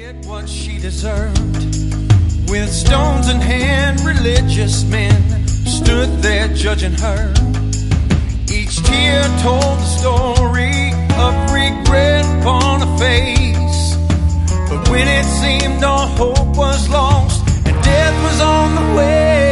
What she deserved. With stones in hand, religious men stood there judging her. Each tear told the story of regret upon her face. But when it seemed all hope was lost and death was on the way,